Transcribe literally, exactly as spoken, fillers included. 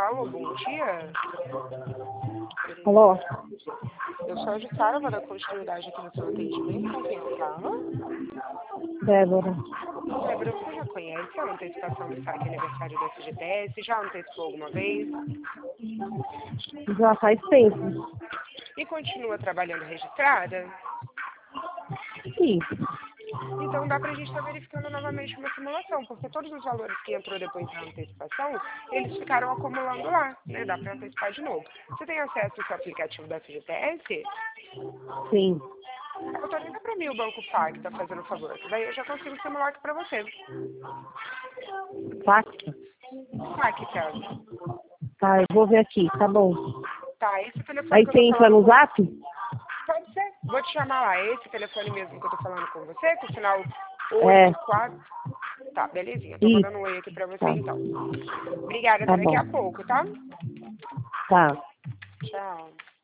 Alô, bom dia. Alô? Eu sou a Jussara, vou dar continuidade aqui no seu atendimento. Com quem eu falo? Débora. Débora, você já conhece a antecipação do saque aniversário da F G T S? Já antecipou alguma vez? Já faz tempo. E continua trabalhando registrada? Sim. Então dá pra gente estar verificando novamente uma simulação, porque todos os valores que entrou depois da antecipação, eles ficaram acumulando lá, né? Dá pra antecipar de novo. Você tem acesso ao seu aplicativo da F G T S? Sim. Autoriza pra mim o Banco F A C, tá fazendo um favor, que daí eu já consigo simular aqui pra você. Faca? F A C, Thiago. Tá, eu vou ver aqui, tá bom. Tá, esse telefone Aí que eu você tô entra falando no com... zap? Pode ser. Vou te chamar lá. Esse telefone mesmo que eu tô falando com você, com o final É. oito quatro. Tá, belezinha. Tô Isso. mandando um oi aqui pra você Tá. então. Obrigada, Tá até daqui bom. a pouco, tá? Tá. Tchau.